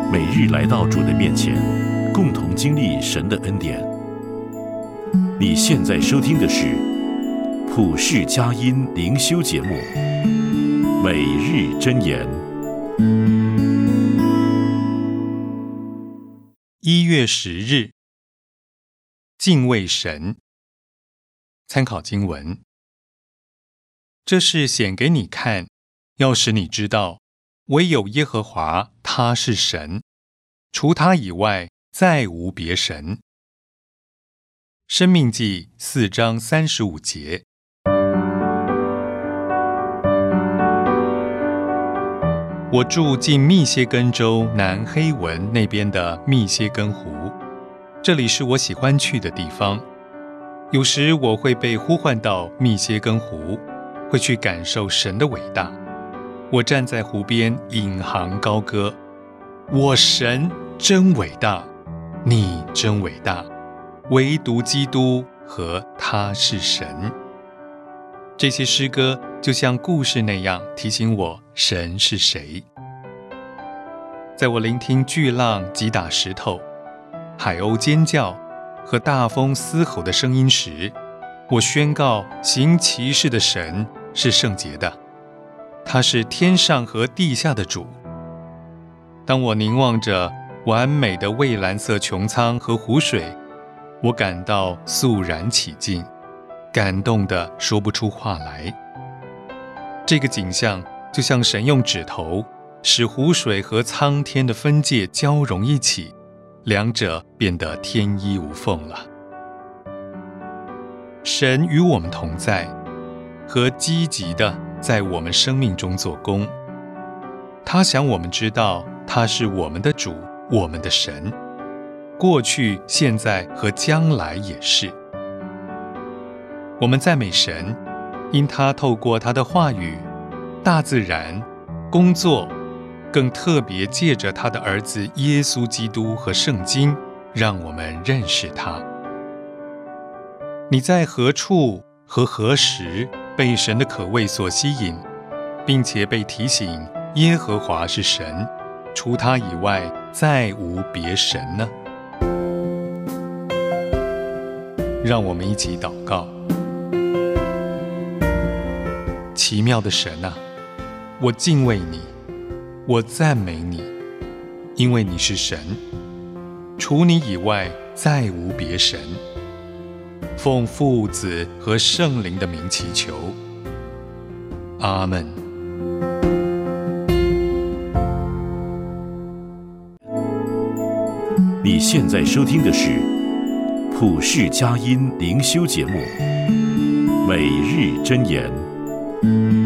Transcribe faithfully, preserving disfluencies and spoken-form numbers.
每日来到主的面前，共同经历神的恩典。你现在收听的是普世佳音灵修节目《每日箴言》。 一月十日，敬畏神。参考经文：这是显给你看，要使你知道，唯有耶和华他是神，除他以外再无别神。申命记四章三十五节。我住近密歇根州南黑文那边的密歇根湖，这里是我喜欢去的地方。有时我会被呼唤到密歇根湖，会去感受神的伟大。我站在湖边引吭高歌，我神真伟大，你真伟大，唯独基督和他是神。这些诗歌就像故事那样提醒我神是谁。在我聆听巨浪击打石头、海鸥尖叫和大风嘶吼的声音时，我宣告行奇事的神是圣洁的，他是天上和地下的主。当我凝望着完美的蔚蓝色穹苍和湖水，我感到肃然起敬，感动得说不出话来。这个景象就像神用指头使湖水和苍天的分界交融一起，两者变得天衣无缝了。神与我们同在，和积极的在我们生命中做工。他想我们知道他是我们的主，我们的神，过去、现在和将来也是。我们赞美神，因他透过他的话语、大自然、工作，更特别借着他的儿子耶稣基督和圣经，让我们认识他。你在何处和何时被神的可畏所吸引，并且被提醒耶和华是神，除他以外再无别神呢？让我们一起祷告。奇妙的神啊，我敬畏你，我赞美你，因为你是神，除你以外再无别神。奉父子和圣灵的名祈求，阿们。 你现在收听的是普世佳音灵修节目《每日箴言》。